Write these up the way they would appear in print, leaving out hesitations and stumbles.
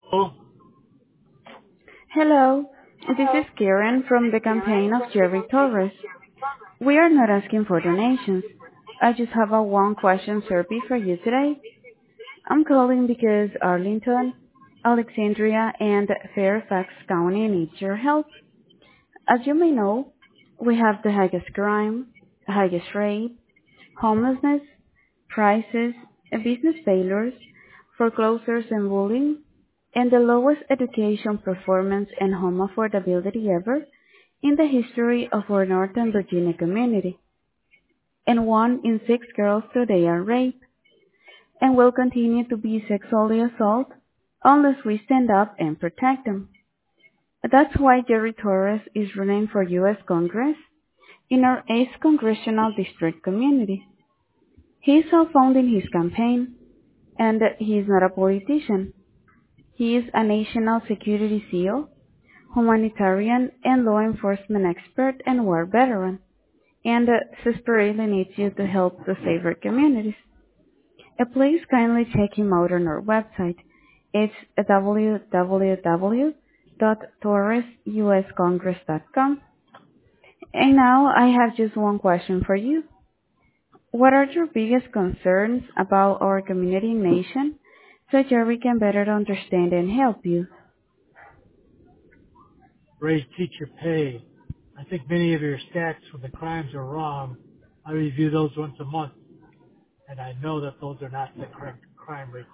Oh, Hello, this is Karen from the campaign of Jerry Torres. We are not asking for donations. I just have a one-question survey for you today. I'm calling because Arlington, Alexandria, and Fairfax County need your help. As you may know, we have the highest crime, highest rate, homelessness, crisis, business failures, foreclosures and bullying, and the lowest education performance and home affordability ever in the history of our Northern Virginia community. And 1 in 6 girls today are raped and will continue to be sexually assaulted unless we stand up and protect them. That's why Jerry Torres is running for U.S. Congress in our 8th Congressional District community. He is self-funding his campaign, and he is not a politician. He is a national security SEAL, humanitarian and law enforcement expert and war veteran, and desperately needs you to help to save our communities. Please kindly check him out on our website. It's www.torresuscongress.com. And now I have just one question for you. What are your biggest concerns about our community and nation so Jerry can better understand and help you? raise teacher pay. I think many of your stats when the crimes are wrong. I review those once a month, and I know that those are not the correct crime rates.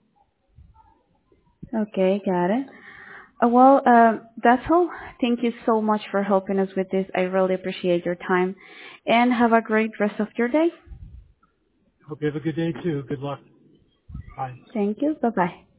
Okay, got it. That's all. Thank you so much for helping us with this. I really appreciate your time and have a great rest of your day. Hope you have a good day too. Good luck. Bye. Thank you. Bye bye.